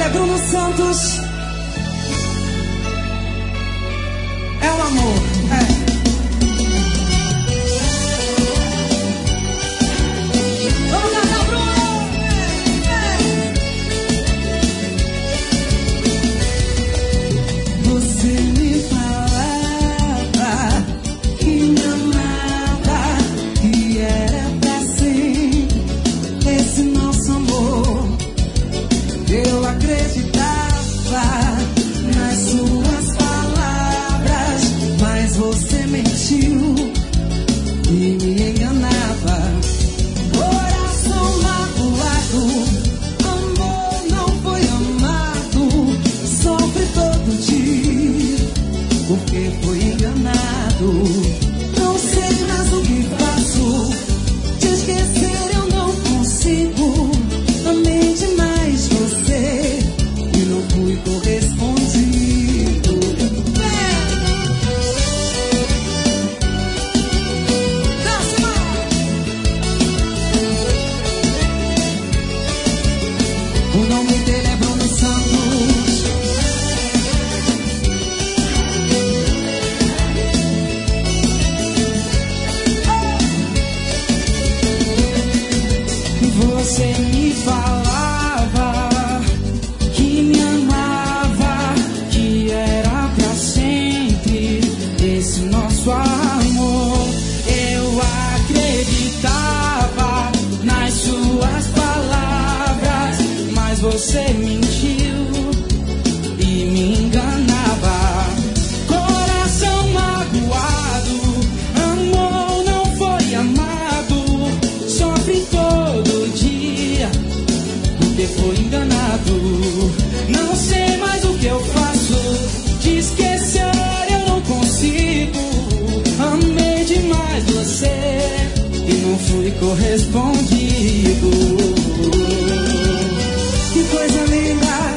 dele é Bruno Santos. É o amor, é. Não sei mais o que faço. Te esquecer eu não consigo. Amei demais você e não fui correspondido. O nome dele é Bruno Santos. Você me falava que me amava, que era pra sempre esse nosso amor. Eu acreditava nas suas palavras, mas você mentiu e me enganava. Coração magoado, amor não foi amado, sofre todo dia porque foi enganado. Não sei mais o que eu faço. Te esquecer eu não consigo. Amei demais você e não fui correspondido. Que coisa linda.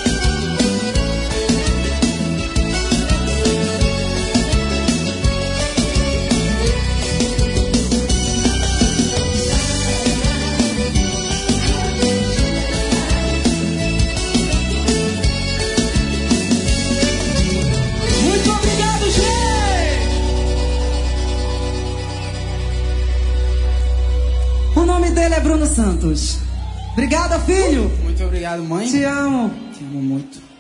O nome dele é Bruno Santos. Obrigada, filho. Muito obrigado, mãe. Te amo. Te amo muito.